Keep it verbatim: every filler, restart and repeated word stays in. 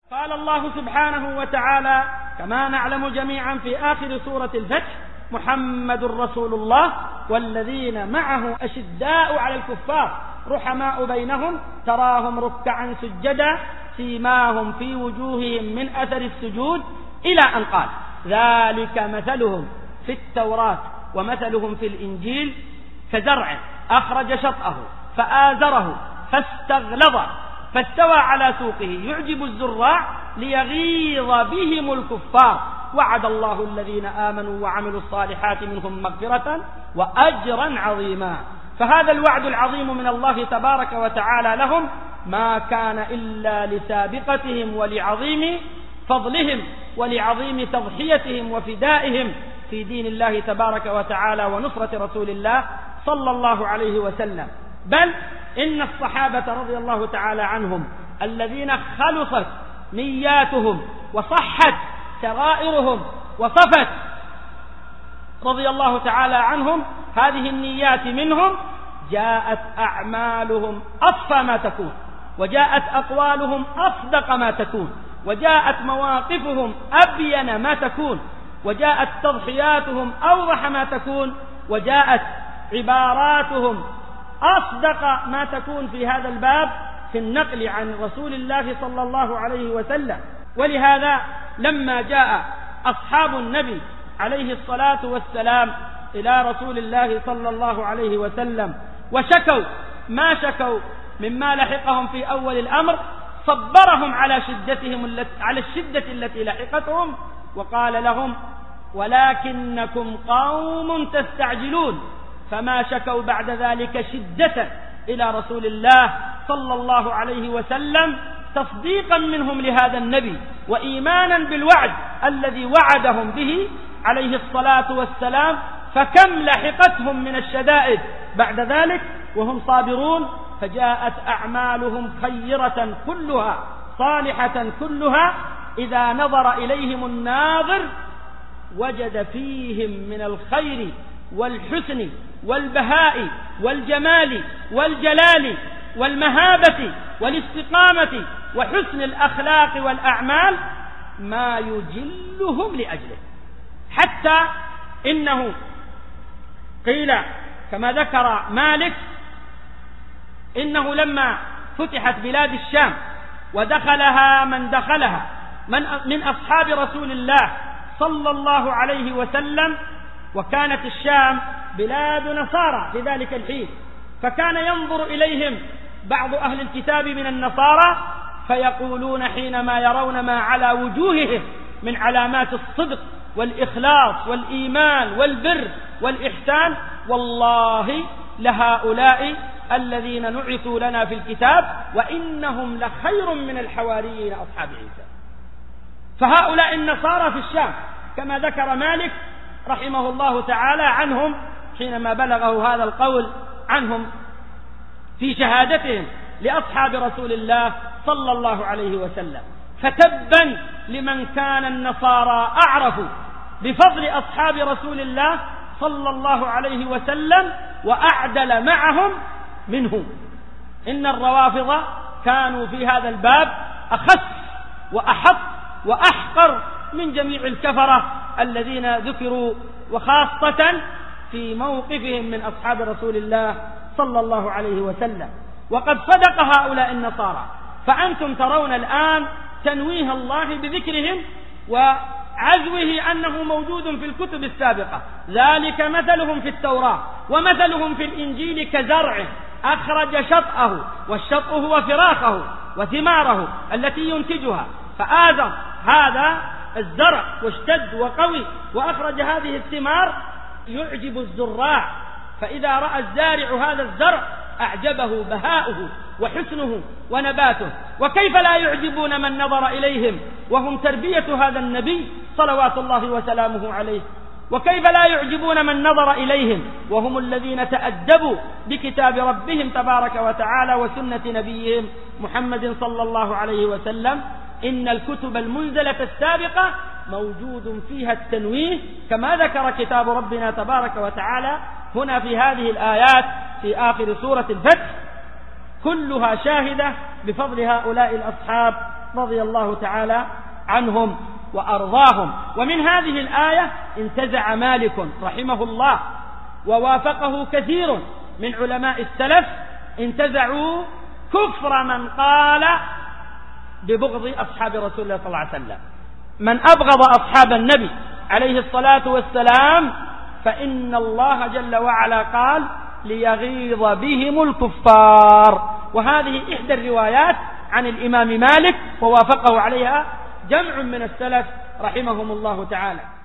قال الله سبحانه وتعالى كما نعلم جميعا في آخر سورة الفتح: محمد رسول الله والذين معه أشداء على الكفار رحماء بينهم تراهم ركعا سجدا سيماهم في وجوههم من أثر السجود، إلى أن قال: ذلك مثلهم في التوراة ومثلهم في الإنجيل كزرع أخرج شطأه فآزره فاستغلظ فاستوى على سوقه يعجب الزراع ليغيظ بهم الكفار وعد الله الذين آمنوا وعملوا الصالحات منهم مغفرة وأجرا عظيما. فهذا الوعد العظيم من الله تبارك وتعالى لهم ما كان إلا لسابقتهم ولعظيم فضلهم ولعظيم تضحيتهم وفدائهم في دين الله تبارك وتعالى ونصرة رسول الله صلى الله عليه وسلم. بل إن الصحابة رضي الله تعالى عنهم الذين خلصت نياتهم وصحت سرائرهم وصفت رضي الله تعالى عنهم هذه النيات منهم، جاءت أعمالهم أصفى ما تكون، وجاءت أقوالهم أصدق ما تكون، وجاءت مواقفهم أبين ما تكون، وجاءت تضحياتهم أوضح ما تكون، وجاءت عباراتهم أصدق ما تكون في هذا الباب في النقل عن رسول الله صلى الله عليه وسلم. ولهذا لما جاء أصحاب النبي عليه الصلاة والسلام إلى رسول الله صلى الله عليه وسلم وشكوا ما شكوا مما لحقهم في أول الأمر، صبرهم على شدتهم التي على الشدة التي لحقتهم، وقال لهم: ولكنكم قوم تستعجلون. فما شكوا بعد ذلك شدة إلى رسول الله صلى الله عليه وسلم تصديقا منهم لهذا النبي وإيمانا بالوعد الذي وعدهم به عليه الصلاة والسلام. فكم لحقتهم من الشدائد بعد ذلك وهم صابرون، فجاءت أعمالهم خيرة كلها صالحة كلها، إذا نظر إليهم الناظر وجد فيهم من الخير والحسن والبهاء والجمال والجلال والمهابة والاستقامة وحسن الأخلاق والأعمال ما يجلهم لأجله. حتى إنه قيل كما ذكر مالك إنه لما فتحت بلاد الشام ودخلها من دخلها من, من أصحاب رسول الله صلى الله عليه وسلم، وكانت الشام بلاد نصارى في ذلك الحين، فكان ينظر إليهم بعض أهل الكتاب من النصارى فيقولون حينما يرون ما على وجوههم من علامات الصدق والإخلاص والإيمان والبر والإحسان: والله لهؤلاء الذين نعثوا لنا في الكتاب وإنهم لخير من الحواريين أصحاب عيسى. فهؤلاء النصارى في الشام كما ذكر مالك رحمه الله تعالى عنهم حينما بلغه هذا القول عنهم في شهادتهم لأصحاب رسول الله صلى الله عليه وسلم. فتبا لمن كان النصارى أعرف بفضل أصحاب رسول الله صلى الله عليه وسلم وأعدل معهم منهم. إن الروافض كانوا في هذا الباب أخس وأحط وأحقر من جميع الكفرة الذين ذكروا، وخاصة في موقفهم من أصحاب رسول الله صلى الله عليه وسلم. وقد صدق هؤلاء النصارى، فأنتم ترون الآن تنويه الله بذكرهم وعزوه أنه موجود في الكتب السابقة: ذلك مثلهم في التوراة ومثلهم في الإنجيل كزرع أخرج شطأه، والشطأ هو فراخه وثماره التي ينتجها، فآذر هذا الزرع واشتد وقوي وأخرج هذه الثمار يعجب الزراع، فإذا رأى الزارع هذا الزرع أعجبه بهاؤه وحسنه ونباته. وكيف لا يعجبون من نظر إليهم وهم تربية هذا النبي صلوات الله وسلامه عليه؟ وكيف لا يعجبون من نظر إليهم وهم الذين تأدبوا بكتاب ربهم تبارك وتعالى وسنة نبيهم محمد صلى الله عليه وسلم؟ إن الكتب المنزلة السابقة موجود فيها التنويه كما ذكر كتاب ربنا تبارك وتعالى هنا في هذه الآيات في آخر سورة الفتح، كلها شاهدة بفضل هؤلاء الأصحاب رضي الله تعالى عنهم وأرضاهم. ومن هذه الآية انتزع مالك رحمه الله ووافقه كثير من علماء السلف، انتزعوا كفر من قال ببغض أصحاب رسول الله صلى الله عليه وسلم. من أبغض أصحاب النبي عليه الصلاة والسلام فإن الله جل وعلا قال ليغيظ بهم الكفار. وهذه إحدى الروايات عن الإمام مالك ووافقه عليها جمع من السلف رحمهم الله تعالى.